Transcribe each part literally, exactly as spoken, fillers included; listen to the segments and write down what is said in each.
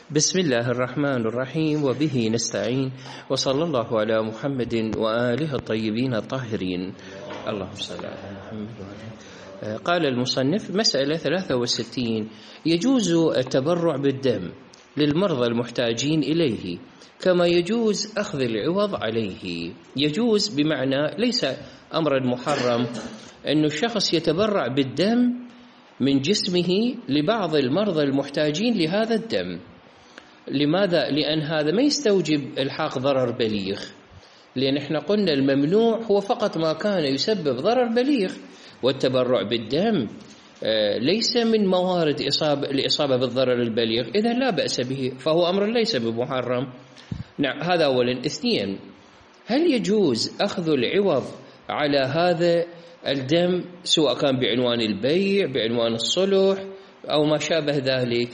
بسم الله الرحمن الرحيم وبه نستعين وصلى الله على محمد وآله الطيبين الطاهرين. اللهم صل على محمد وآله. قال المصنف: مسألة ثلاثة وستين: يجوز التبرع بالدم للمرضى المحتاجين إليه كما يجوز أخذ العوض عليه. يجوز بمعنى ليس أمرا محرم أن الشخص يتبرع بالدم من جسمه لبعض المرضى المحتاجين لهذا الدم. لماذا؟ لأن هذا ما يستوجب إلحاق ضرر بليغ، لأن احنا قلنا الممنوع هو فقط ما كان يسبب ضرر بليغ، والتبرع بالدم ليس من موارد إصابة الإصابة بالضرر البليغ، إذا لا بأس به، فهو أمر ليس بمحرم. نعم، هذا أولا. اثنين: هل يجوز أخذ العوض على هذا الدم سواء كان بعنوان البيع، بعنوان الصلح أو ما شابه ذلك؟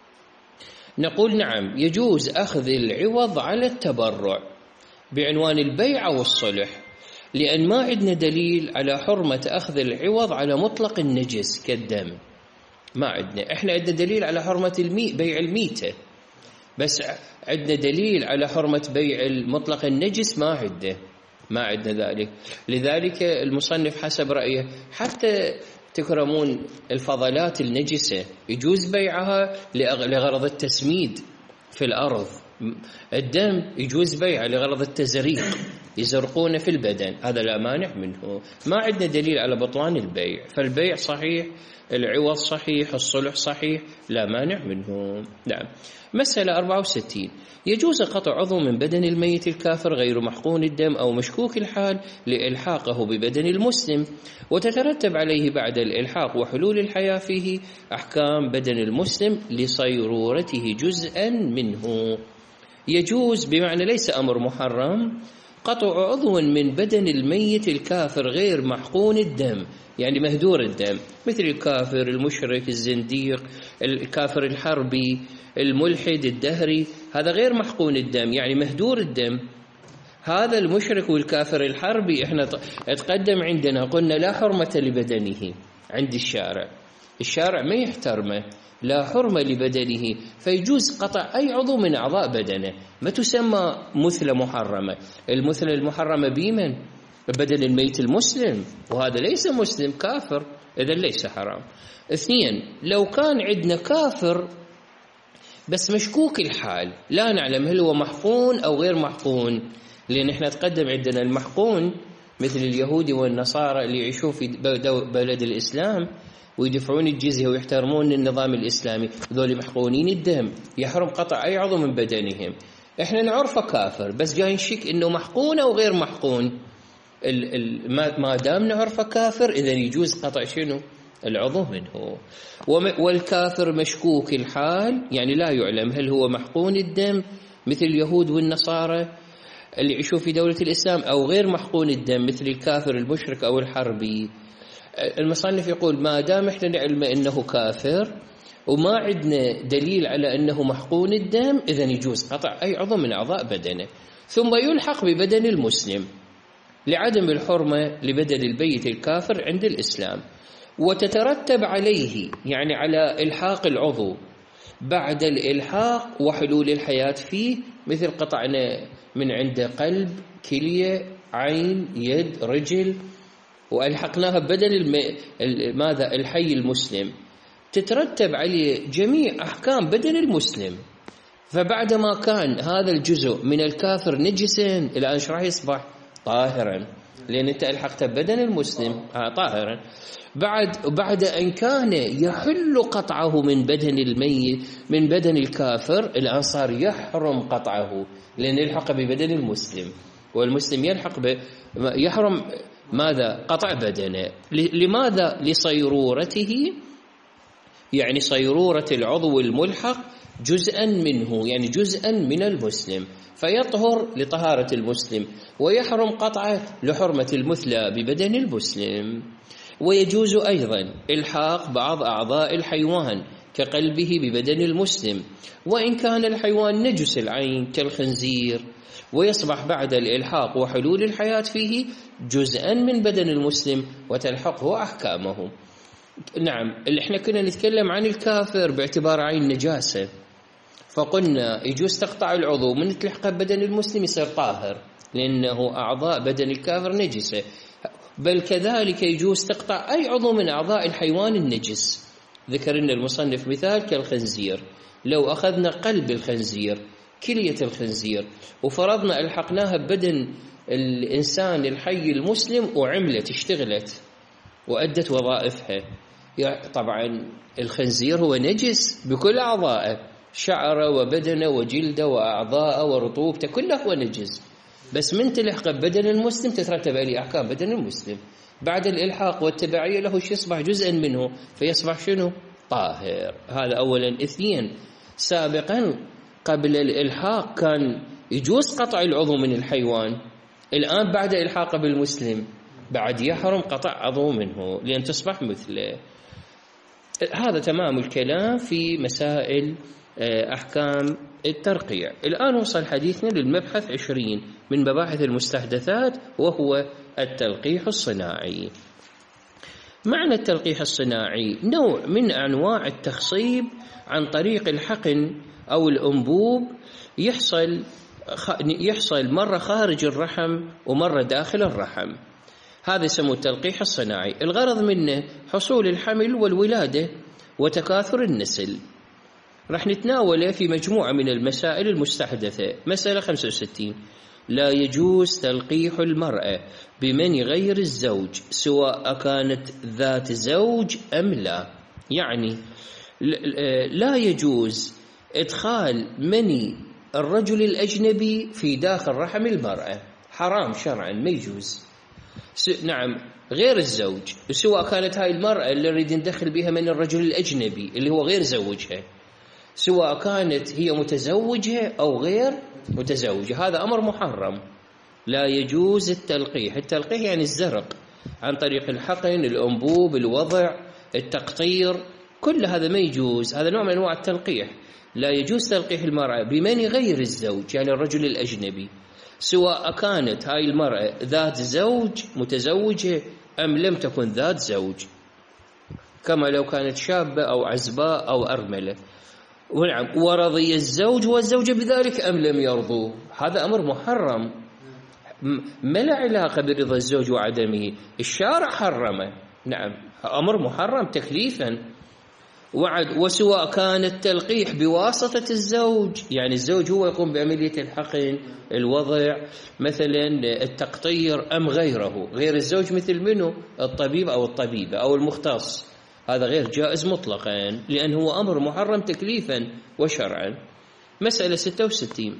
نقول نعم، يجوز أخذ العوض على التبرع بعنوان البيع أو الصلح، لأن ما عندنا دليل على حرمة أخذ العوض على مطلق النجس كالدم، ما عندنا. إحنا عندنا دليل على حرمة المي... بيع الميتة، بس عندنا دليل على حرمة بيع المطلق النجس ما عندنا ما عندنا ذلك. لذلك المصنف حسب رأيه حتى تكرمون الفضلات النجسة يجوز بيعها لغرض التسميد في الأرض. الدم يجوز بيعه لغرض التزريق، يزرقونه في البدن، هذا لا مانع منه. ما عندنا دليل على بطلان البيع، فالبيع صحيح، العوض صحيح، الصلح صحيح، لا مانع منه. نعم. مسألة أربعة وستين: يجوز قطع عضو من بدن الميت الكافر غير محقون الدم أو مشكوك الحال لإلحاقه ببدن المسلم، وتترتب عليه بعد الإلحاق وحلول الحياة فيه أحكام بدن المسلم لصيرورته جزءا منه. يجوز بمعنى ليس أمر محرم قطع عضو من بدن الميت الكافر غير محقون الدم، يعني مهدور الدم، مثل الكافر، المشرك، الزنديق، الكافر الحربي، الملحد، الدهري، هذا غير محقون الدم يعني مهدور الدم. هذا المشرك والكافر الحربي احنا تقدم عندنا قلنا لا حرمة لبدنه عند الشارع، الشارع ما يحترمه، لا حرمة لبدنه، فيجوز قطع أي عضو من أعضاء بدنه. ما تسمى مثلة محرمة، المثلة المحرمة بمن؟ بدن الميت المسلم، وهذا ليس مسلم، كافر، إذن ليس حرام. اثنين: لو كان عندنا كافر بس مشكوك الحال، لا نعلم هل هو محقون أو غير محقون، لأن احنا تقدم عندنا المحقون مثل اليهود والنصارى اللي يعيشون في بلد الإسلام ويدفعون الجزية ويحترمون النظام الإسلامي، ذول محقونين الدم، يحرم قطع أي عضو من بدنهم. احنا نعرفه كافر بس جاي نشك إنه محقون أو غير محقون، ما دام نعرفه كافر إذن يجوز قطع شنو؟ العضو منه. والكافر مشكوك الحال يعني لا يعلم هل هو محقون الدم مثل اليهود والنصارى اللي يعيشون في دولة الإسلام أو غير محقون الدم مثل الكافر المشرك أو الحربي. المصنف يقول ما دام احنا نعلم انه كافر وما عندنا دليل على انه محقون الدم اذا يجوز قطع اي عضو من اعضاء بدنه، ثم يلحق ببدن المسلم لعدم الحرمة لبدن البيت الكافر عند الإسلام، وتترتب عليه يعني على إلحاق العضو بعد الإلحاق وحلول الحياة فيه، مثل قطعنا من عنده قلب، كلية، عين، يد، رجل، وألحقناها ببدن الم... ماذا الحي المسلم، تترتب عليه جميع أحكام بدن المسلم. فبعدما كان هذا الجزء من الكافر نجسا الآن ايش راح يصبح؟ طاهرا، لأن أنت ألحقت ببدن المسلم آه طاهرا. بعد بعد أن كان يحل قطعه من بدن الميت من بدن الكافر الآن صار يحرم قطعه، لأن يلحق ببدن المسلم، والمسلم يلحق ب... يحرم ماذا؟ قطع بدنه. لماذا؟ لصيرورته، يعني صيرورة العضو الملحق جزءا منه، يعني جزءا من المسلم، فيطهر لطهارة المسلم، ويحرم قطعه لحرمة المثلى ببدن المسلم. ويجوز أيضا إلحاق بعض أعضاء الحيوان كقلبه ببدن المسلم وإن كان الحيوان نجس العين كالخنزير، ويصبح بعد الإلحاق وحلول الحياة فيه جزءا من بدن المسلم وتلحقه أحكامه. نعم، اللي احنا كنا نتكلم عن الكافر باعتبار عين نجاسة، فقلنا يجوز تقطع العضو من تلحقه بدن المسلم يصير طاهر، لأنه أعضاء بدن الكافر نجسة. بل كذلك يجوز تقطع أي عضو من أعضاء الحيوان النجس. ذكر لنا المصنف مثال كالخنزير، لو أخذنا قلب الخنزير، كلية الخنزير، وفرضنا ألحقناها ببدن الإنسان الحي المسلم وعملت اشتغلت وأدت وظائفها، طبعا الخنزير هو نجس بكل أعضائه، شعره وبدنه وجلده وأعضاءه ورطوبته كله هو نجس، بس من تلحق بدن المسلم تترتب عليه أحكام بدن المسلم. بعد الإلحاق والتبعية له يصبح جزءا منه، فيصبح شنو؟ طاهر. هذا أولا. اثنين، سابقا قبل الإلحاق كان يجوز قطع العضو من الحيوان، الآن بعد إلحاقه بالمسلم بعد يحرم قطع عضو منه لأن تصبح مثله. هذا تمام الكلام في مسائل أحكام الترقيع. الآن وصل حديثنا للمبحث عشرين من مباحث المستحدثات، وهو التلقيح الصناعي. معنى التلقيح الصناعي نوع من أنواع التخصيب عن طريق الحقن أو الأنبوب، يحصل يحصل مرة خارج الرحم ومرة داخل الرحم. هذا يسموه التلقيح الصناعي. الغرض منه حصول الحمل والولادة وتكاثر النسل. راح نتناوله في مجموعة من المسائل المستحدثة. مسألة خمسة وستين: لا يجوز تلقيح المرأة بمني غير الزوج سواء كانت ذات زوج أم لا. يعني لا يجوز إدخال مني الرجل الأجنبي في داخل رحم المرأة، حرام شرعا، ما يجوز. نعم، غير الزوج، سواء كانت هاي المرأة اللي نريد ندخل بها من الرجل الأجنبي اللي هو غير زوجها، سواء كانت هي متزوجة أو غير متزوجة، هذا أمر محرم. لا يجوز التلقيح. التلقيح يعني الزرق عن طريق الحقن، الأنبوب، الوضع، التقطير، كل هذا ما يجوز، هذا نوع من أنواع التلقيح. لا يجوز تلقيح المرأة بمني غير الزوج يعني الرجل الأجنبي، سواء كانت هاي المرأة ذات زوج متزوجة أم لم تكن ذات زوج، كما لو كانت شابة أو عزباء أو أرملة. ونعم، ورضي الزوج والزوجة بذلك أم لم يرضوا، هذا أمر محرم، ما له علاقة برضا الزوج وعدمه، الشارع حرمه. نعم، أمر محرم تكليفا. وعد وسواء كان التلقيح بواسطة الزوج، يعني الزوج هو يقوم بعملية الحقن، الوضع، مثلا التقطير، أم غيره، غير الزوج مثل منه الطبيب أو الطبيبة أو المختص، هذا غير جائز مطلقا لأنه أمر محرم تكليفا وشرعا. مسألة ستة وستين: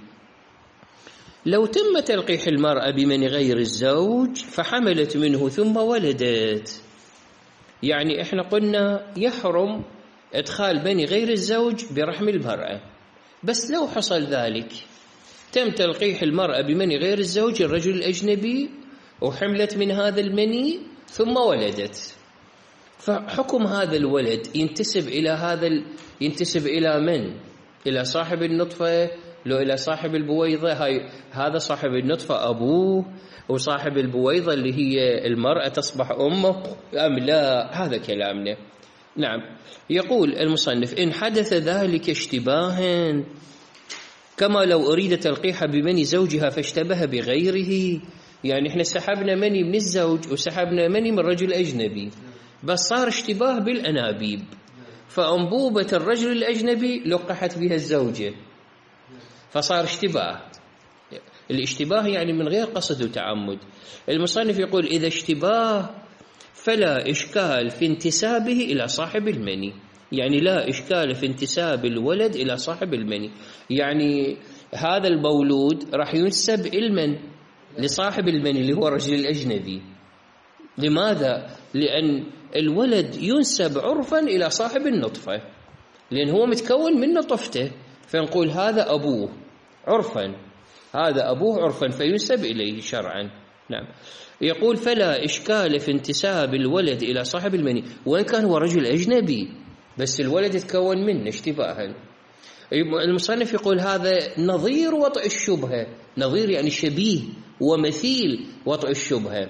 لو تم تلقيح المرأة بمن غير الزوج فحملت منه ثم ولدت، يعني إحنا قلنا يحرم إدخال بني غير الزوج برحم المرأة، بس لو حصل ذلك تم تلقيح المرأة بمني غير الزوج الرجل الأجنبي وحملت من هذا المني ثم ولدت، فحكم هذا الولد ينتسب إلى هذا ال... ينتسب إلى من؟ إلى صاحب النطفة، لو إلى صاحب البويضة، هاي هذا صاحب النطفة أبوه، وصاحب البويضة اللي هي المرأة تصبح أمه أم لا؟ هذا كلامنا. نعم، يقول المصنف: إن حدث ذلك اشتباها، كما لو أريد تلقيح بمني زوجها فاشتبه بغيره، يعني إحنا سحبنا مني من الزوج وسحبنا مني من رجل أجنبي، بس صار اشتباه بالأنابيب، فأنبوبة الرجل الأجنبي لقحت بها الزوجة، فصار اشتباه. الاشتباه يعني من غير قصد وتعمد. المصنف يقول: إذا اشتباه فلا إشكال في انتسابه إلى صاحب المني، يعني لا إشكال في انتساب الولد إلى صاحب المني، يعني هذا المولود راح ينسب المن لصاحب المني اللي هو الرجل الأجنبي. لماذا؟ لأن الولد ينسب عرفا إلى صاحب النطفة، لأن هو متكون من نطفته، فنقول هذا أبوه عرفا، هذا أبوه عرفا، فينسب إليه شرعا. نعم، يقول: فلا إشكال في انتساب الولد إلى صاحب المني، وإن كان هو رجل أجنبي بس الولد يتكون منه اشتباها. المصنف يقول هذا نظير وطئ الشبهة، نظير يعني شبيه ومثيل وطئ الشبهة،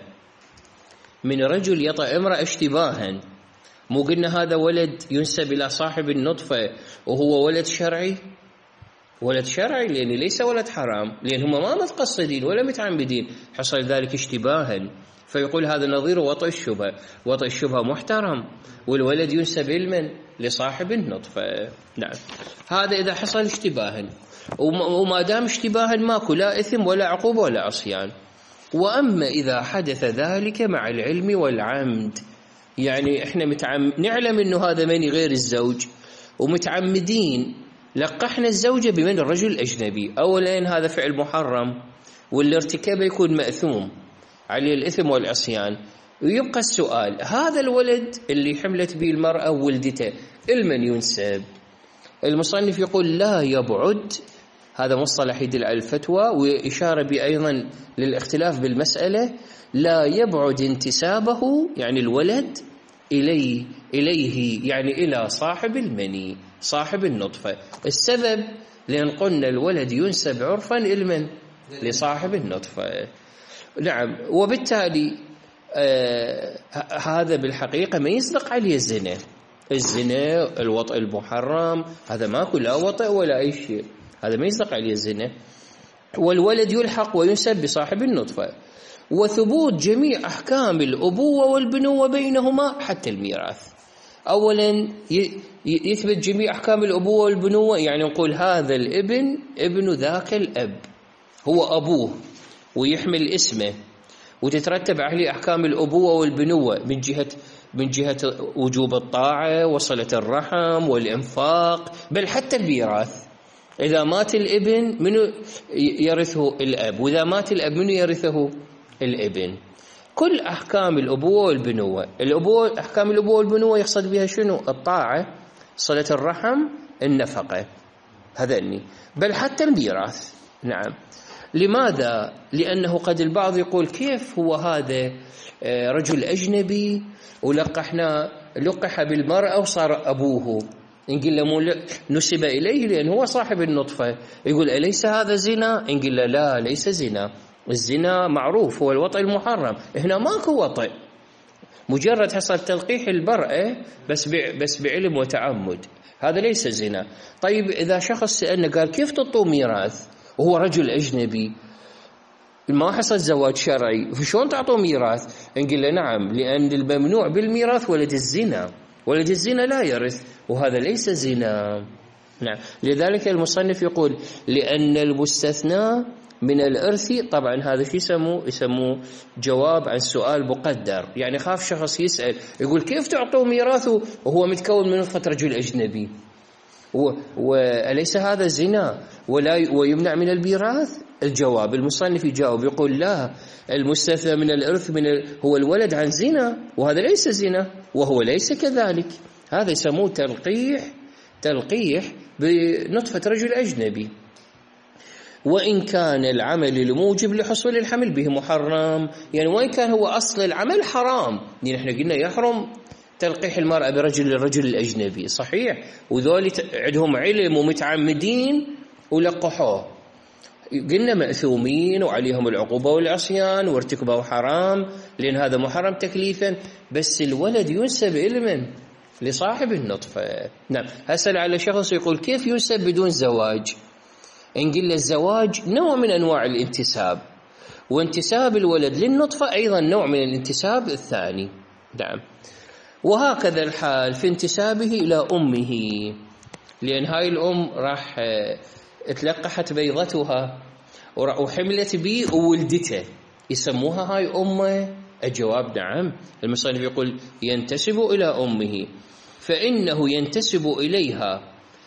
من رجل يطأ امرأة اشتباها، مو قلنا هذا ولد ينسب إلى صاحب النطفة وهو ولد شرعي؟ ولد شرعي لأن ليس ولد حرام، لأن هم ما متقصدين ولا متعمدين، حصل ذلك اشتباها، فيقول هذا نظير وطئ الشبهة. وطئ الشبهة محترم، والولد ينسب علما لصاحب النطفة. نعم، هذا إذا حصل اشتباها، وما دام اشتباها ماكو لا إثم ولا عقوبة ولا عصيان. وأما إذا حدث ذلك مع العلم والعمد، يعني إحنا متعم... نعلم إنه هذا مني غير الزوج، ومتعمدين لقحنا الزوجة بمن الرجل الأجنبي، أولا هذا فعل محرم، واللي ارتكبه يكون مأثوم عليه الإثم والعصيان. ويبقى السؤال، هذا الولد اللي حملت به المرأة وولدته المن ينسب؟ المصنف يقول لا يبعد، هذا مصطلح يدل على الفتوى وإشارة به أيضا للاختلاف بالمسألة، لا يبعد انتسابه يعني الولد إليه إليه يعني إلى صاحب المني صاحب النطفة. السبب لأن قلنا الولد ينسب عرفا المن لصاحب النطفة. نعم، وبالتالي آه هذا بالحقيقة ما يصدق عليه الزنا. الزنا الوطء المحرم هذا ماكو لا وطئ ولا أي شيء، هذا ما يصدق عليه الزنا. والولد يلحق وينسب بصاحب النطفة. وثبوت جميع أحكام الأبوة والبنوة بينهما حتى الميراث. أولا يثبت جميع أحكام الأبوة والبنوة، يعني نقول هذا الابن ابن ذاك الأب، هو أبوه ويحمل اسمه، وتترتب عليه أحكام الأبوة والبنوة من جهة من جهة وجوب الطاعة وصلة الرحم والإنفاق، بل حتى الميراث. إذا مات الابن منو يرثه الأب، وإذا مات الأب منو يرثه الابن. كل أحكام الأبوة والبنوة. الأبوة أحكام الأبوة والبنوة يقصد بها شنو؟ الطاعة، صلة الرحم، النفقة، هذني، بل حتى الميراث. نعم. لماذا؟ لأنه قد البعض يقول كيف هو هذا رجل أجنبي ولقحنا لقح بالمرأة وصار أبوه، نقول له نسب إليه لأن هو صاحب النطفة، يقول أليس هذا زنا؟ نقول له لا، ليس زنا. الزنا معروف هو الوطئ المحرم، هنا ماكو وطئ، مجرد حصل تلقيح المرأة بس بس بعلم وتعمد، هذا ليس زنا. طيب إذا شخص سألنا قال كيف تعطوه ميراث وهو رجل أجنبي ما حصل زواج شرعي، فشون تعطوه ميراث؟ نقول له نعم، لأن الممنوع بالميراث ولد الزنا، ولد الزنا لا يرث، وهذا ليس زنا. نعم. لذلك المصنف يقول لأن المستثنى من الإرث، طبعا هذا شو يسموه؟ يسموه جواب عن سؤال مقدر، يعني خاف شخص يسأل يقول كيف تعطوه ميراثه وهو متكون من نطفة رجل أجنبي، وأليس هذا زنا ولا ويمنع من الميراث؟ الجواب المصنف يجاوب يقول لا، المستثنى من الإرث من ال... هو الولد عن زنا، وهذا ليس زنا وهو ليس كذلك، هذا يسموه تلقيح تلقيح بنطفة رجل أجنبي. وإن كان العمل الموجب لحصول الحمل به محرم، يعني وإن كان هو أصل العمل حرام، يعني احنا قلنا يحرم تلقيح المرأة برجل الرجل الأجنبي، صحيح، وذول عندهم علم ومتعمدين ولقحوه، قلنا مأثومين وعليهم العقوبة والعصيان وارتكبوا حرام لأن هذا محرم تكليفا، بس الولد ينسب علما لصاحب النطفة. نعم. هسأل على شخص يقول كيف ينسب بدون زواج؟ نقول له الزواج نوع من أنواع الانتساب، وانتساب الولد للنطفة أيضا نوع من الانتساب الثاني. نعم. وهكذا الحال في انتسابه إلى أمه، لأن هاي الأم راح اتلقحت بيضتها وحملت بي وولدته، يسموها هاي أمه؟ الجواب نعم. المصنف يقول ينتسب إلى أمه، فإنه ينتسب إليها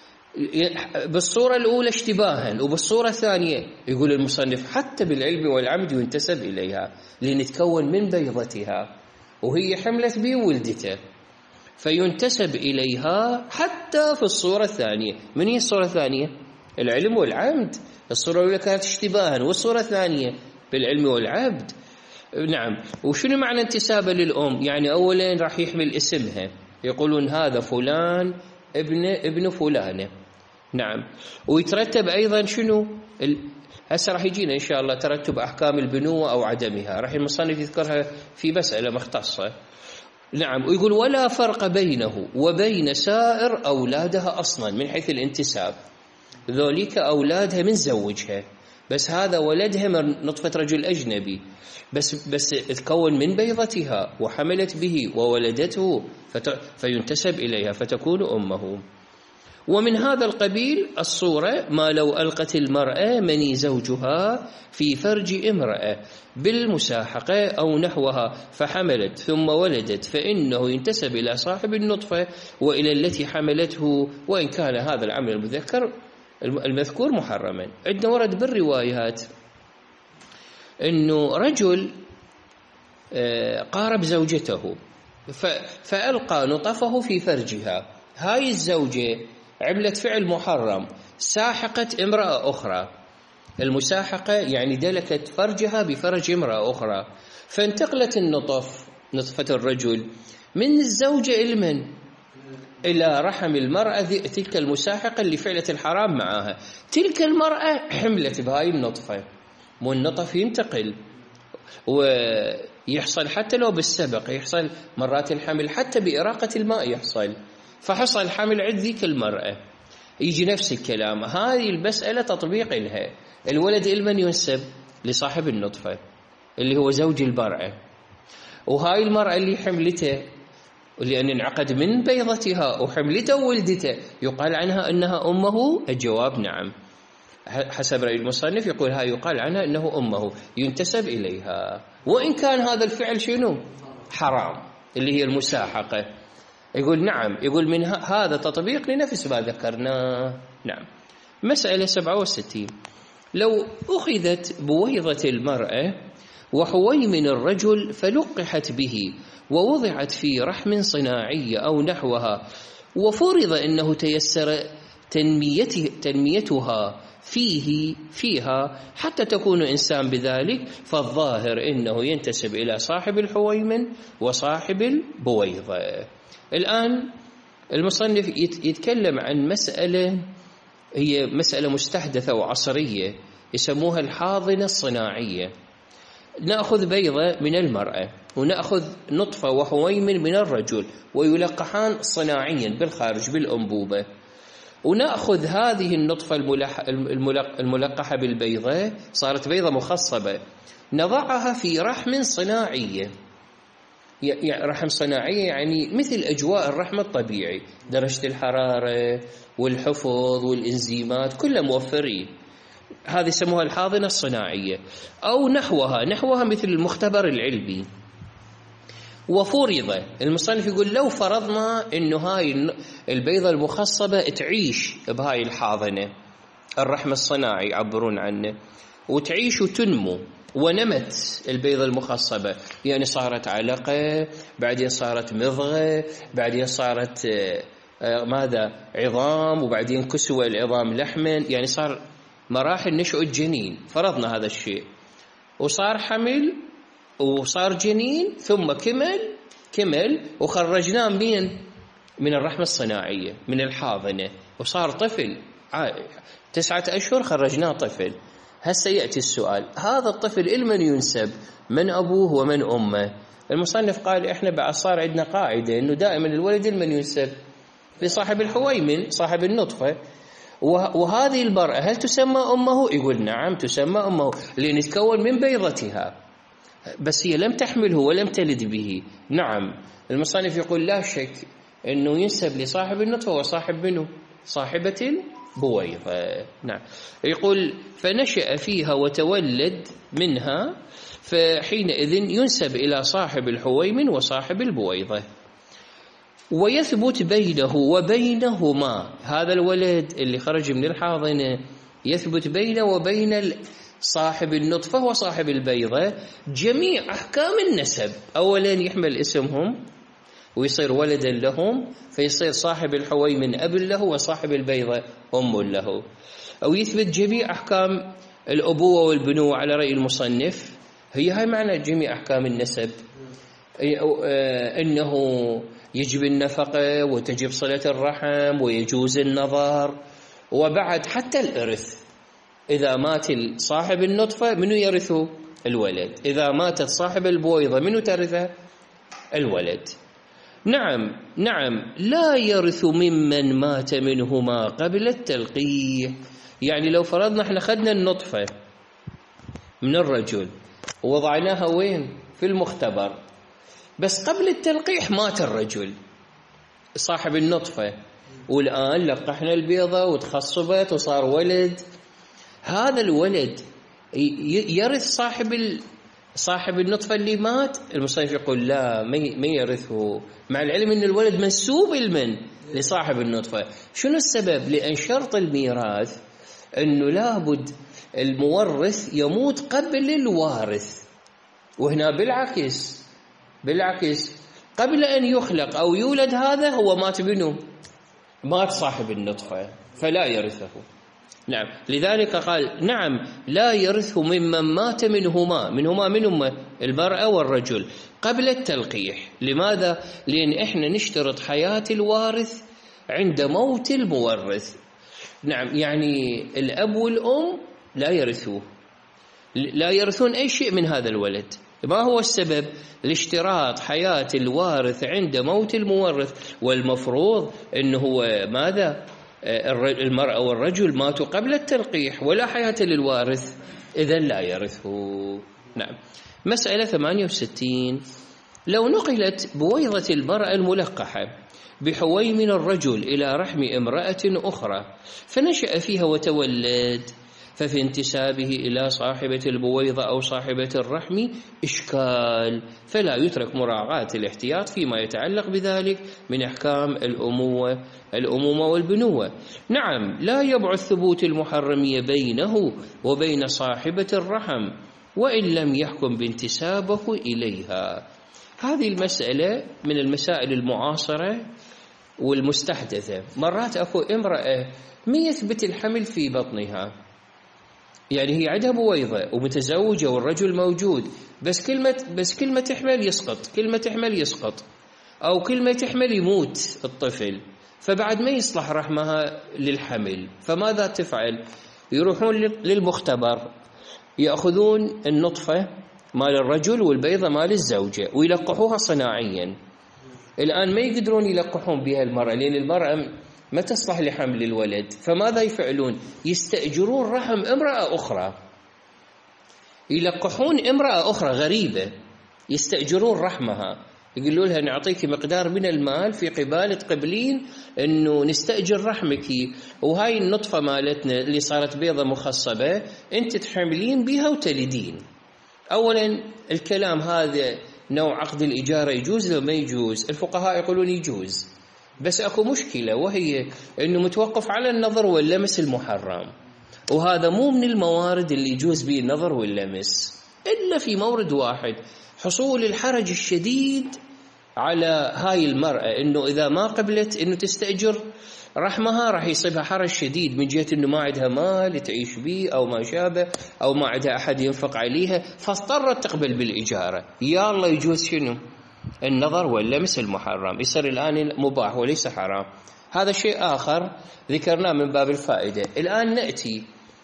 بالصورة الأولى اشتباها، وبالصورة الثانية يقول المصنف حتى بالعلم والعمد ينتسب إليها، لأن تكون من بيضتها وهي حملت بي وولدته، فينتسب إليها حتى في الصورة الثانية. من هي الصورة الثانية؟ العلم والعمد. الصورة الأولى كانت اشتباها، والصورة الثانية بالعلم والعمد. نعم. وشنو معنى انتسابه للأم؟ يعني أولا راح يحمل اسمها، يقولون هذا فلان ابن ابن فلانة. نعم. ويترتب أيضا شنو؟ هسه راح يجينا إن شاء الله ترتب أحكام البنوة أو عدمها، راح المصنف يذكرها في مسألة مختصة. نعم. ويقول ولا فرق بينه وبين سائر أولادها أصلا من حيث الانتساب، ذوليك أولادها من زوجها، بس هذا ولدها من نطفة رجل أجنبي، بس بس تكون من بيضتها وحملت به وولدته فينتسب إليها فتكون أمه. ومن هذا القبيل الصورة ما لو ألقت المرأة مني زوجها في فرج امرأة بالمساحقة أو نحوها فحملت ثم ولدت، فإنه ينتسب إلى صاحب النطفة وإلى التي حملته، وإن كان هذا العمل المذكر المذكور محرما. عندنا ورد بالروايات أنه رجل قارب زوجته فألقى نطفه في فرجها، هاي الزوجة عملت فعل محرم، ساحقت امرأة أخرى. المساحقة يعني دلكت فرجها بفرج امرأة أخرى، فانتقلت النطف نطفة الرجل من الزوجة إلمن إلى رحم المرأة تلك المساحقة اللي فعلت الحرام معها. تلك المرأة حملت بهاي النطفة، والنطف ينتقل ويحصل حتى لو بالسبق، يحصل مرات الحمل حتى بإراقة الماء يحصل، فحصل حمل عند ذيك المرأة. يجي نفس الكلام، هذه المسألة تطبيق لها، الولد إلمن ينسب لصاحب النطفة اللي هو زوج المرأة، وهاي المرأة اللي حملته لأن انعقد من بيضتها وحملته وولدته يقال عنها أنها أمه. الجواب نعم، حسب رأي المصنف يقول هاي يقال عنها أنه أمه، ينتسب إليها، وإن كان هذا الفعل شنو؟ حرام، اللي هي المساحقة. يقول نعم، يقول من هذا تطبيق لنفس ما ذكرناه. نعم. مسألة سبعة وستين، لو أخذت بويضة المرأة وحويمن الرجل فلقحت به ووضعت في رحم صناعي أو نحوها، وفرض أنه تيسر تنميته تنميتها فيه فيها حتى تكون إنسان بذلك، فالظاهر أنه ينتسب إلى صاحب الحويمن وصاحب البويضة. الآن المصنف يتكلم عن مسألة هي مسألة مستحدثة وعصرية يسموها الحاضنة الصناعية. نأخذ بيضة من المرأة ونأخذ نطفة وحويمن من الرجل ويلقحان صناعيا بالخارج بالأنبوبة، ونأخذ هذه النطفة الملقحة بالبيضة، صارت بيضة مخصبة، نضعها في رحم صناعية. يعني رحم صناعية يعني مثل أجواء الرحم الطبيعي، درجة الحرارة والحفظ والإنزيمات كلها موفرين، هذه يسموها الحاضنة الصناعية. أو نحوها نحوها مثل المختبر العلمي. وفرض المصنف يقول لو فرضنا إنه هاي البيضة المخصبة تعيش بهاي الحاضنة الرحم الصناعي يعبرون عنه، وتعيش وتنمو، ونمت البيضة المخصبة، يعني صارت علقة، بعدين صارت مضغة، بعدين صارت ماذا عظام، وبعدين كسوة العظام لحما، يعني صار مراحل نشأ الجنين. فرضنا هذا الشيء وصار حمل وصار جنين ثم كمل كمل وخرجناه من من الرحمة الصناعية من الحاضنة وصار طفل تسعة أشهر، خرجناه طفل. هسه يأتي السؤال، هذا الطفل إلمن ينسب؟ من أبوه ومن أمه؟ المصنف قال إحنا بعد صار عندنا قاعدة إنه دائما الولد إلمن ينسب؟ لصاحب الحويمن صاحب النطفة. وهذه المرأة هل تسمى أمه؟ يقول نعم تسمى أمه، لأن تكون من بيضتها، بس هي لم تحمله ولم تلد به. نعم المصنف يقول لا شك أنه ينسب لصاحب النطفة وصاحب منه صاحبة البويضة. نعم. يقول فنشأ فيها وتولد منها، فحينئذ ينسب إلى صاحب الحويمن وصاحب البويضة، ويثبت بينه وبينهما هذا الولد اللي خرج من الحاضنة يثبت بينه وبين صاحب النطفة وصاحب البيضة جميع أحكام النسب. أولا يحمل اسمهم ويصير ولدا لهم، فيصير صاحب الحويمن أب له وصاحب البيضة أم له. أو يثبت جميع أحكام الأبوة والبنوة على رأي المصنف، هي هاي معنى جميع أحكام النسب، أنه يجب النفقة وتجب صلة الرحم ويجوز النظر، وبعد حتى الإرث. إذا مات صاحب النطفة منو يرثه؟ الولد. إذا ماتت صاحب البويضة منو ترثه؟ الولد. نعم نعم لا يرث ممن مات منهما قبل التلقيح. يعني لو فرضنا احنا خدنا النطفة من الرجل ووضعناها وين؟ في المختبر، بس قبل التلقيح مات الرجل صاحب النطفة، والآن لقحنا البيضة وتخصبت وصار ولد، هذا الولد يرث صاحب صاحب النطفة اللي مات؟ المصنف يقول لا، ما يرثه، مع العلم أن الولد منسوب المن لصاحب النطفة. شنو السبب؟ لأن شرط الميراث أنه لابد المورث يموت قبل الوارث، وهنا بالعكس بالعكس قبل أن يخلق أو يولد هذا هو مات منه، مات صاحب النطفة، فلا يرثه. نعم، لذلك قال نعم لا يرث ممن مات منهما منهما منهما المرأة والرجل قبل التلقيح. لماذا؟ لأن إحنا نشترط حياة الوارث عند موت المورث. نعم، يعني الأب والأم لا يرثوه، لا يرثون أي شيء من هذا الولد. ما هو السبب؟ الاشتراط حياة الوارث عند موت المورث، والمفروض أنه هو ماذا؟ المرأة والرجل ماتوا قبل التلقيح ولا حياة للوارث، إذن لا يرثه. نعم. مسألة ثمانية وستين، لو نقلت بويضة المرأة الملقحة بحوي من الرجل إلى رحم امرأة أخرى فنشأ فيها وتولد، ففي انتسابه إلى صاحبة البويضة أو صاحبة الرحم إشكال، فلا يترك مراعاة الاحتياط فيما يتعلق بذلك من أحكام الأمومة الأمومة والبنوة. نعم، لا يبعد ثبوت المحرمية بينه وبين صاحبة الرحم وإن لم يحكم بانتسابه إليها. هذه المسألة من المسائل المعاصرة والمستحدثة. مرات أكو امرأة ما يثبت الحمل في بطنها، يعني هي عندها بويضة ومتزوجة والرجل موجود، بس كلمة بس كلمة تحمل يسقط، كلمة تحمل يسقط، أو كلمة تحمل يموت الطفل، فبعد ما يصلح رحمها للحمل. فماذا تفعل؟ يروحون للمختبر يأخذون النطفة مال الرجل والبيضة مال الزوجة ويلقحوها صناعيا. الآن ما يقدرون يلقحون بها المرأة لأن المرأة ما تصلح لحمل الولد، فماذا يفعلون؟ يستأجرون رحم امرأة أخرى، يلقحون امرأة أخرى غريبة، يستأجرون رحمها، يقولوا لها نعطيك مقدار من المال في قبالة قبلين أنه نستأجر رحمك، وهاي النطفة مالتنا اللي صارت بيضة مخصبة أنت تحملين بها وتلدين. أولا الكلام هذا نوع عقد الإجارة يجوز لو ما يجوز؟ الفقهاء يقولون يجوز، بس أكو مشكلة وهي أنه متوقف على النظر واللمس المحرم، وهذا مو من الموارد اللي يجوز به النظر واللمس إلا في مورد واحد، حصول الحرج الشديد على هاي المرأة، أنه إذا ما قبلت أنه تستأجر رحمها راح يصيبها حرج شديد من جهة أنه ما عندها مال تعيش به أو ما شابه، أو ما عندها أحد ينفق عليها، فاضطرت تقبل بالإجارة. يا الله يجوز شنو؟ النظر واللمس المحرم، يصير الآن مباح وليس حرام. هذا شيء آخر ذكرناه من باب الفائدة. الآن نأتي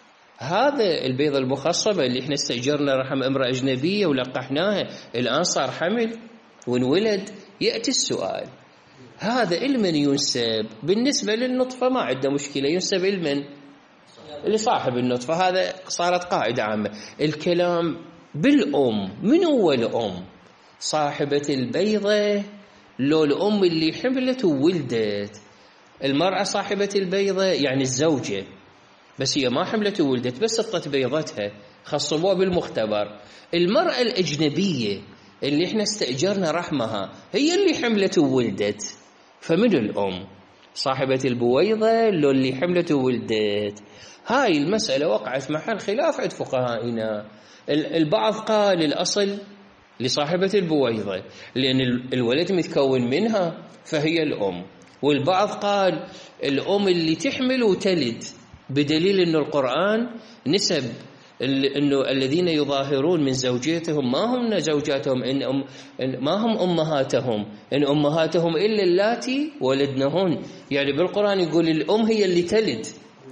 هذا البيضة المخصبة اللي احنا استأجرنا رحم امرأة أجنبية ولقحناها، الآن صار حمل وانولد. يأتي السؤال، هذا المن ينسب؟ بالنسبة للنطفة ما عنده مشكلة، ينسب المن لصاحب النطفة، هذا صارت قاعدة عامة. الكلام بالأم، من هو الأم؟ صاحبة البيضة لو الأم اللي حملت وولدت؟ المرأة صاحبة البيضة يعني الزوجة، بس هي ما حملت وولدت، بس سطت بيضتها خصبوها بالمختبر. المرأة الأجنبية اللي احنا استأجرنا رحمها هي اللي حملت وولدت، فمن الأم؟ صاحبة البويضة لو اللي حملت وولدت؟ هاي المسألة وقعت محل خلاف عند فقهائنا. البعض قال الأصل لصاحبة البويضة لأن الولد متكون منها فهي الأم، والبعض قال الأم اللي تحمل وتلد، بدليل أن القرآن نسب أنه الذين يظاهرون من زوجاتهم ما هم زوجاتهم، إن أم ما هم أمهاتهم، إن أمهاتهم إلا اللاتي ولدنهن. يعني بالقرآن يقول الأم هي اللي تلد،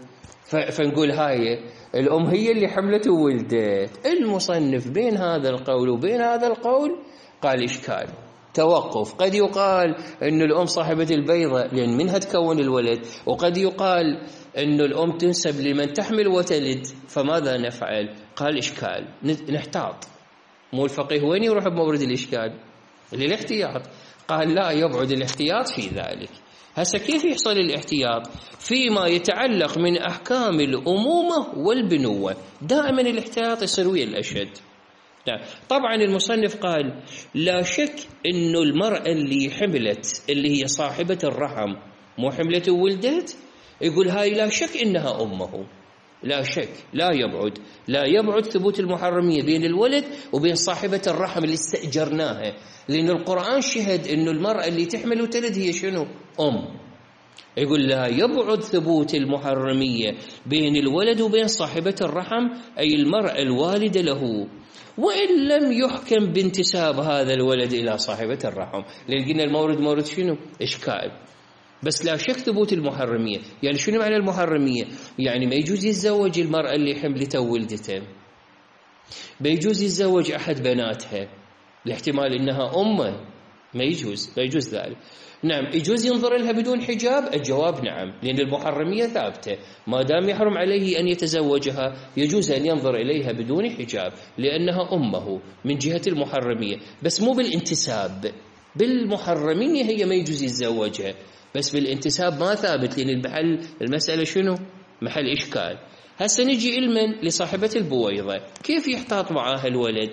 فنقول هاي الأم هي اللي حملت وولدت. المصنف بين هذا القول وبين هذا القول قال إشكال، توقف. قد يقال أن الأم صاحبة البيضة لأن منها تكون الولد، وقد يقال أن الأم تنسب لمن تحمل وتلد، فماذا نفعل؟ قال إشكال، نحتاط. مو الفقيه وين يروح بمورد الإشكال؟ للاحتياط. قال لا يبعد الاحتياط في ذلك. هسه كيف يحصل الاحتياط؟ فيما يتعلق من أحكام الأمومة والبنوة دائما الاحتياط يصير ويا الأشد. طبعا المصنف قال لا شك إنه المرأة اللي حملت اللي هي صاحبة الرحم مو حملت وولدت، يقول هاي لا شك إنها أمه، لا شك، لا يبعد لا يبعد ثبوت المحرمية بين الولد وبين صاحبة الرحم اللي استأجرناها، لأن القرآن شهد إنه المرأة اللي تحمل وتلد هي شنو؟ أم. يقول لا يبعد ثبوت المحرمية بين الولد وبين صاحبة الرحم أي المرأة الوالدة له، وإن لم يحكم بانتساب هذا الولد إلى صاحبة الرحم، لأن المورد مورد شنو؟ إشكال. بس لا شك ثبوت المحرمية. يعني شنو معنى المحرمية؟ يعني ما يجوز يتزوج المرأة اللي حملته وولدته، ما يجوز يتزوج أحد بناتها لاحتمال إنها أمه، ما يجوز، ما يجوز ذلك. نعم يجوز ينظر لها بدون حجاب؟ الجواب نعم، لأن المحرمية ثابتة، ما دام يحرم عليه أن يتزوجها يجوز أن ينظر إليها بدون حجاب لأنها أمه من جهة المحرمية، بس مو بالانتساب. بالمحرمية هي ما يجوز يتزوجها، بس بالانتساب ما ثابت، لأن المحل المسألة شنو؟ محل إشكال. هسه نجي علما لصاحبة البويضة، كيف يحتاط معها الولد؟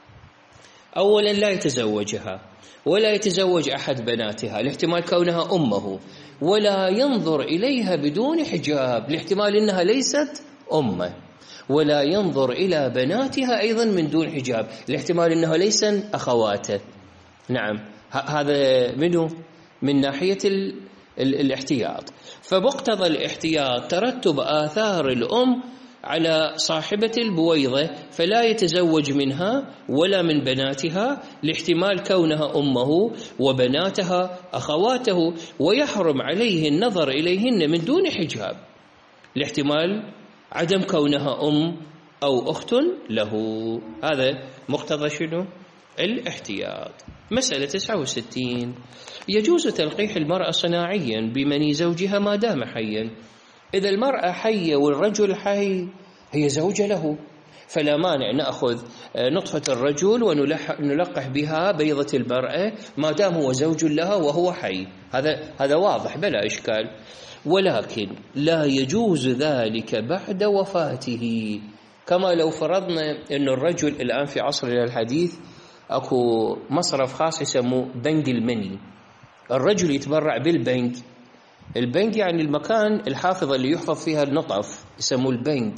أولا لا يتزوجها ولا يتزوج أحد بناتها لاحتمال كونها أمه، ولا ينظر إليها بدون حجاب لاحتمال أنها ليست أمه، ولا ينظر إلى بناتها أيضا من دون حجاب لاحتمال أنها ليسن أخواته. نعم هذا منه من ناحية ال ال الاحتياط. فمقتضى الاحتياط ترتب آثار الأم على صاحبة البويضة، فلا يتزوج منها ولا من بناتها لاحتمال كونها أمه وبناتها أخواته، ويحرم عليه النظر إليهن من دون حجاب لاحتمال عدم كونها أم أو أخت له. هذا مقتضى شنو؟ الاحتياط. مسألة تسعة وستين، يجوز تلقيح المرأة صناعيا بمني زوجها ما دام حيا. إذا المرأة حية والرجل حي هي زوجة له، فلا مانع نأخذ نطفة الرجل ونلقح بها بيضة المرأة ما دام هو زوج لها وهو حي، هذا هذا واضح بلا إشكال. ولكن لا يجوز ذلك بعد وفاته، كما لو فرضنا أن الرجل الآن في عصرنا الحديث أكو مصرف خاص يسموه بنك المني، الرجل يتبرع بالبنك. البنك يعني المكان الحافظة اللي يحفظ فيها النطف يسموه البنك.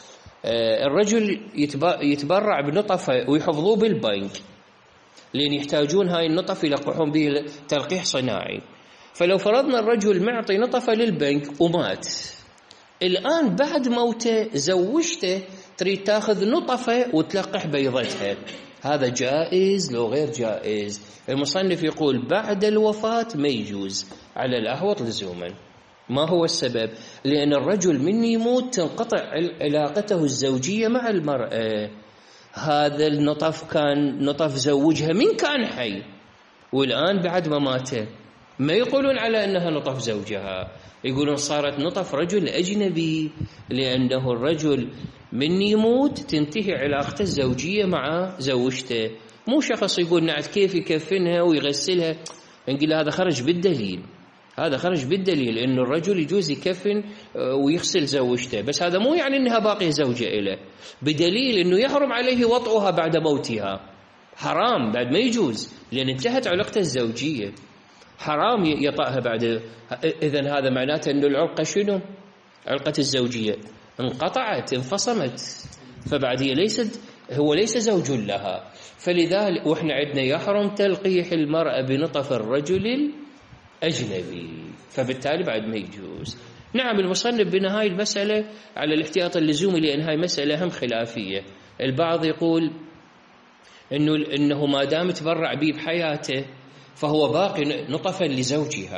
الرجل يتبرع بنطفه ويحفظوه بالبنك لأن يحتاجون هاي النطف يلقحون به تلقيح صناعي. فلو فرضنا الرجل معطي نطفه للبنك ومات، الآن بعد موته زوجته تريد تاخذ نطفه وتلقح بيضتها، هذا جائز لو غير جائز؟ المصنف يقول بعد الوفاة ما يجوز على الأحوط لزوما. ما هو السبب؟ لأن الرجل من يموت تنقطع علاقته الزوجية مع المرأة، هذا النطف كان نطف زوجها من كان حي، والآن بعد ما مات ما يقولون على أنها نطف زوجها، يقولون صارت نطف رجل أجنبي، لأنه الرجل من يموت تنتهي علاقته الزوجية مع زوجته. مو شخص يقول نعت كيف يكفنها ويغسلها، نقول هذا خرج بالدليل، هذا خرج بالدليل إنه الرجل يجوز يكفن ويغسل زوجته، بس هذا مو يعني إنها باقية زوجة إله، بدليل إنه يحرم عليه وطئها بعد موتها، حرام بعد ما يجوز لأن انتهت علاقته الزوجية، حرام يطأها بعد. إذن هذا معناته إنه العلاقة شنو؟ علاقة الزوجية انقطعت انفصمت، فبعد هي ليست هو ليس زوج لها، فلذلك وإحنا عندنا يحرم تلقيح المرأة بنطف الرجل الأجنبي، فبالتالي بعد ما يجوز. نعم المصنف بنهاية المسألة على الاحتياط اللزومي لأن هاي مسألة هم خلافية. البعض يقول إنه إنه ما دام تبرع به بحياته فهو باقي نطفا لزوجها،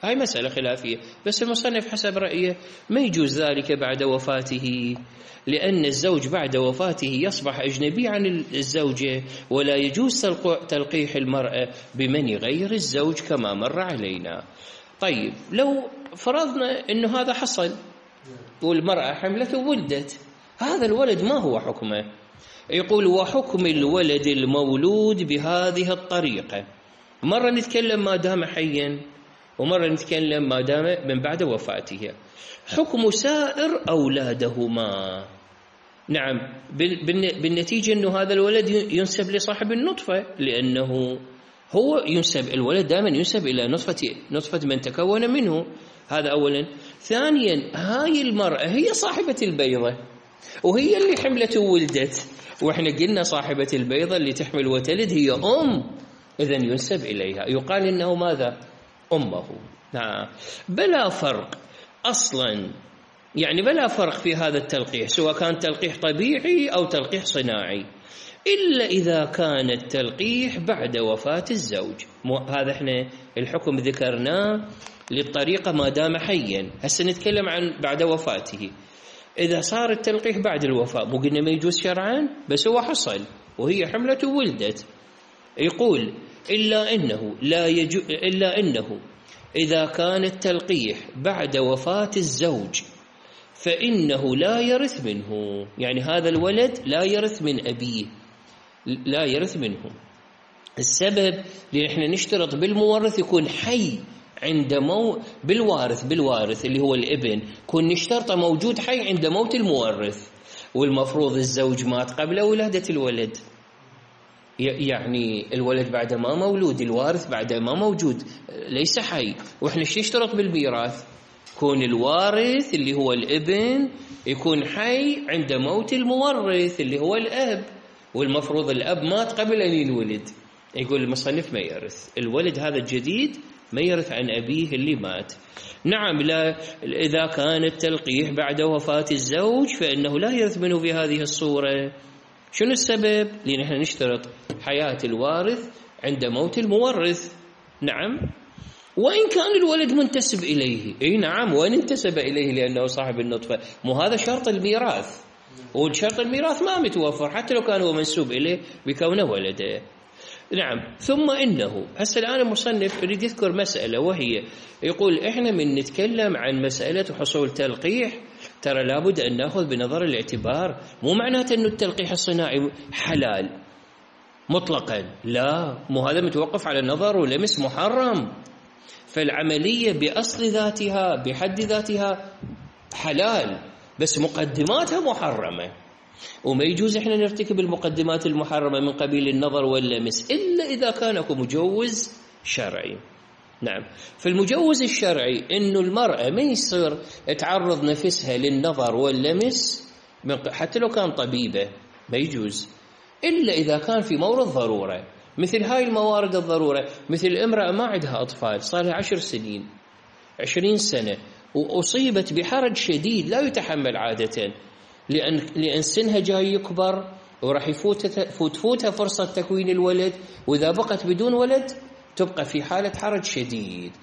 هاي مسألة خلافية، بس المصنف حسب رأيه ما يجوز ذلك بعد وفاته، لأن الزوج بعد وفاته يصبح أجنبي عن الزوجة، ولا يجوز تلقيح المرأة بمن غير الزوج كما مر علينا. طيب لو فرضنا أنه هذا حصل والمرأة حملت وولدت، هذا الولد ما هو حكمه؟ يقول وحكم الولد المولود بهذه الطريقة، مرة نتكلم ما دام حيا ومرة نتكلم ما دام من بعد وفاته، حكم سائر أولادهما. نعم، بالنتيجة أنه هذا الولد ينسب لصاحب النطفة، لأنه هو ينسب، الولد دائما ينسب إلى نطفة نطفة من تكون منه، هذا أولا. ثانيا هاي المرأة هي صاحبة البيضة وهي اللي حملت وولدت، وإحنا قلنا صاحبة البيضة اللي تحمل وتلد هي أم، إذن ينسب إليها، يقال إنه ماذا؟ أمه. نعم، بلا فرق أصلا، يعني بلا فرق في هذا التلقيح، سواء كان تلقيح طبيعي أو تلقيح صناعي، إلا إذا كان التلقيح بعد وفاة الزوج. هذا إحنا الحكم ذكرناه للطريقة ما دام حيا، هسه نتكلم عن بعد وفاته. إذا صار التلقيح بعد الوفاة مو قلنا ما يجوز شرعا، بس هو حصل وهي حملت وولدت، يقول إلا إنه لا يجوز، إلا إنه إذا كان التلقيح بعد وفاة الزوج فإنه لا يرث منه، يعني هذا الولد لا يرث من أبيه، لا يرث منه. السبب لأن إحنا نشترط بالمورث يكون حي عند مو بالوارث بالوارث اللي هو الابن، كن نشترط موجود حي عند موت المورث، والمفروض الزوج مات قبل ولادة الولد، يعني الولد بعد ما مولود، الوارث بعد ما موجود ليس حي. وإحنا شو نشترط بالميراث؟ يكون الوارث اللي هو الابن يكون حي عند موت المورث اللي هو الأب، والمفروض الأب مات قبل أن ينولد. يقول المصنف ما يرث الولد هذا الجديد، ما يرث عن أبيه اللي مات. نعم، لا إذا كان التلقيح بعد وفاة الزوج فإنه لا يرث منه في هذه الصورة. شنو السبب؟ لأن احنا نشترط حياة الوارث عند موت المورث. نعم، وإن كان الولد منتسب إليه، أي نعم، وإن انتسب إليه لأنه صاحب النطفة، مو هذا شرط الميراث، والشرط الميراث ما متوفر حتى لو كان هو منسوب إليه بكونه ولده. نعم، ثم إنه هسه الآن المصنف يريد يذكر مسألة، وهي يقول إحنا من نتكلم عن مسألة حصول تلقيح ترى لابد أن نأخذ بنظر الاعتبار، مو معناته أنه التلقيح الصناعي حلال مطلقا، لا، مو هذا متوقف على النظر ولمس محرم. فالعملية بأصل ذاتها بحد ذاتها حلال، بس مقدماتها محرمة، وما يجوز إحنا نرتكب المقدمات المحرمة من قبيل النظر واللمس إلا إذا كان مجوز شرعي. نعم، فالمجوز الشرعي إنه المرأة ما يصير تعرض نفسها للنظر واللمس حتى لو كان طبيبة، ما يجوز إلا إذا كان في مورد ضرورة، مثل هاي الموارد الضرورة، مثل امرأة ما عندها أطفال صار لها عشر سنين عشرين سنة وأصيبت بحرج شديد لا يتحمل عادة، لأن لأن سنها جاي يكبر وراح يفوت فوت فوتها فرصة تكوين الولد، وإذا بقت بدون ولد تبقى في حالة حرج شديد.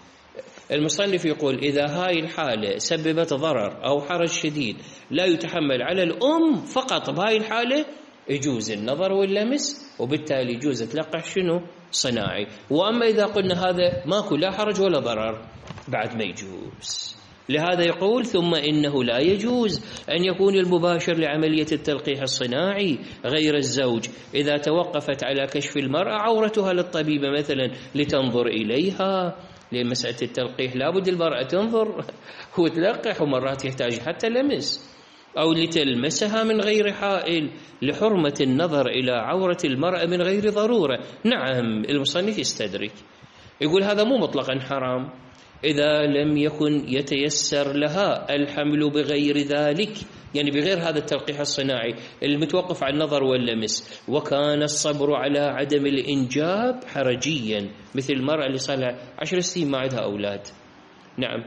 المصنف يقول إذا هاي الحالة سببت ضرر أو حرج شديد لا يتحمل على الأم فقط، بهاي الحالة يجوز النظر واللمس، وبالتالي يجوز تلقح شنو؟ صناعي. وأما إذا قلنا هذا ماكو لا حرج ولا ضرر بعد ما يجوز. لهذا يقول ثم إنه لا يجوز أن يكون المباشر لعملية التلقيح الصناعي غير الزوج إذا توقفت على كشف المرأة عورتها للطبيبة مثلا لتنظر إليها، لأن مسألة التلقيح لابد المرأة تنظر وتلقح، ومرات يحتاج حتى لمس، أو لتلمسها من غير حائل لحرمة النظر إلى عورة المرأة من غير ضرورة. نعم، المصنف يستدرك يقول هذا مو مطلقا حرام إذا لم يكن يتيسر لها الحمل بغير ذلك، يعني بغير هذا التلقيح الصناعي المتوقف على النظر واللمس، وكان الصبر على عدم الإنجاب حرجيا، مثل المرأة اللي صار لها عشر سنين ما عندها أولاد. نعم،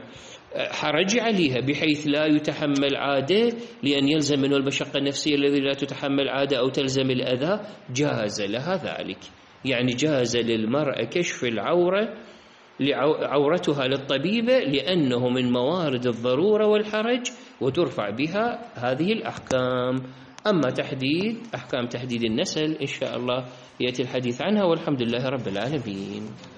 حرج عليها بحيث لا يتحمل عادة، لأن يلزم منه المشقة النفسية الذي لا تتحمل عادة أو تلزم الأذى، جاز لها ذلك، يعني جاز للمرأة كشف العورة عورتها للطبيبة لأنه من موارد الضرورة والحرج وترفع بها هذه الأحكام. أما تحديد أحكام تحديد النسل إن شاء الله يأتي الحديث عنها، والحمد لله رب العالمين.